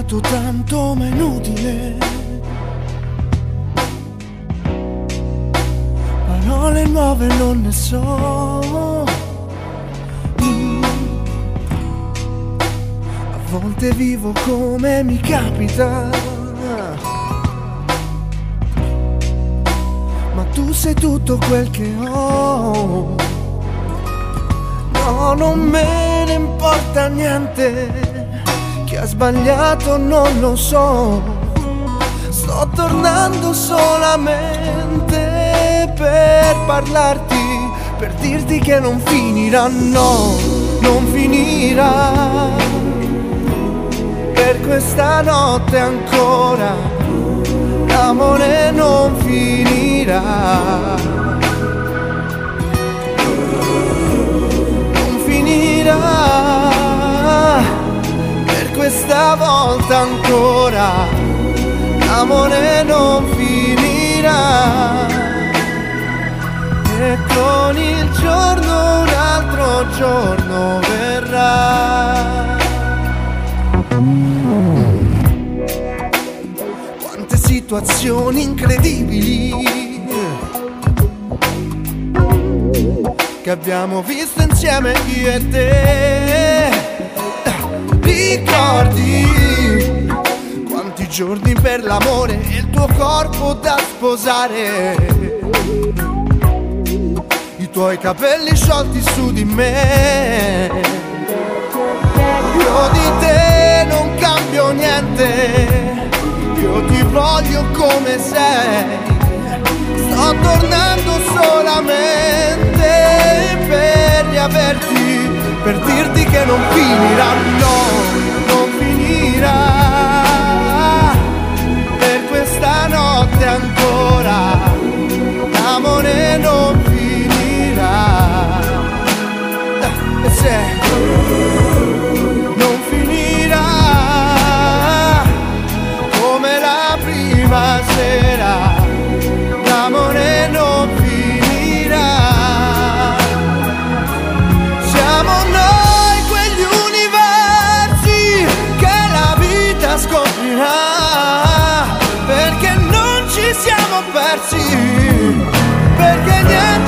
detto tanto ma è inutile, parole nuove non ne so. A volte vivo come mi capita, ma tu sei tutto quel che ho. No, non me ne importa niente, chi ha sbagliato non lo so. Sto tornando solamente per parlarti, per dirti che non finirà, no, non finirà. Per questa notte ancora l'amore non finirà. Non finirà. Per questa volta ancora l'amore non finirà. E con il giorno un altro giorno verrà. Quante situazioni incredibili che abbiamo visto insieme io e te. Ricordi quanti giorni per l'amore e il tuo corpo da sposare, i tuoi capelli sciolti su di me. Io di te non cambio niente, io ti voglio come sei. Sto tornando solamente per riaverti, per dirti che non finirà, no, non finirà. Per questa notte ancora l'amore non finirà. E se non finirà come la prima sera, l'amore non finirà. Siamo noi quegli universi che la vita scoprirà, perché non ci siamo persi, perché niente